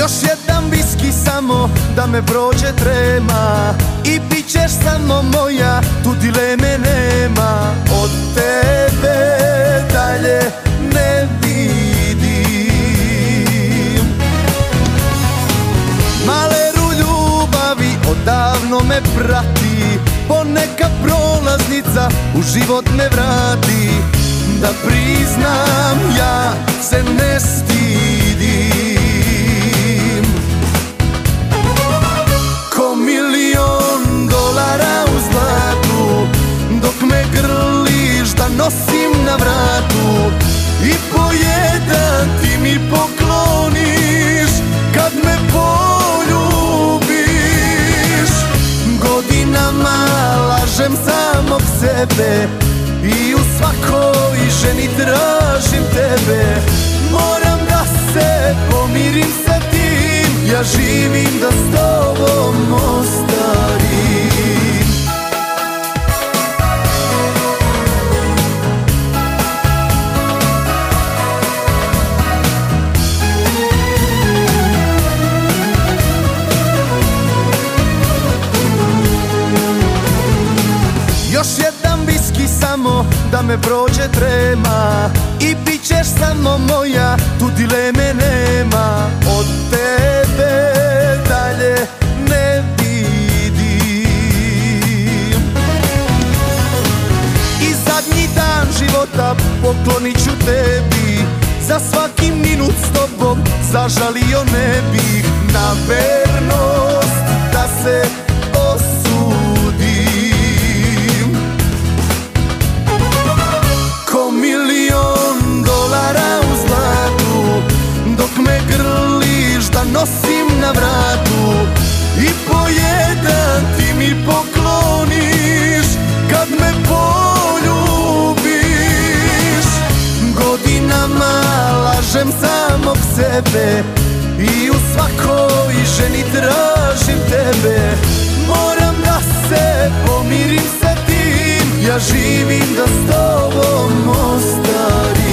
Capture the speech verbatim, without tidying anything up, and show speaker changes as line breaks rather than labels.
Još jedan viski samo da me prođe trema i bit ćeš samo moja, tu dileme nema. Od tebe dalje ne vidim. Maleru ljubavi odavno me prati, poneka prolaznica u život me vrati. Da priznam, ja se ne stidim. Ko milion dolara u zlatu, dok me grliš da nosim na vratu. I po jedan ti mi pokloniš kad me poljubiš. Godinama lažem samog sebe i u svakoj ženi tražim tebe. Moram da se pomirim sa tim, ja živim da s tobom ostarim. Još jedan viski samo da me prođe trema i bit ćeš samo moja, tu dileme nema. Od tebe dalje ne vidim. I zadnji dan života poklonit ću tebi, za svaki minut s tobom zažalio ne bih. Na vernost da se osudim. Ko milion dolara u zlatu, dok me grliš da nosim na vratu. I po jedan ti mi pokloniš kad me poljubiš. Godinama lažem samog sebe i u svakoj ženi tražim tebe. Moram da se pomirim sa tim, ja živim da s tobom ostarim.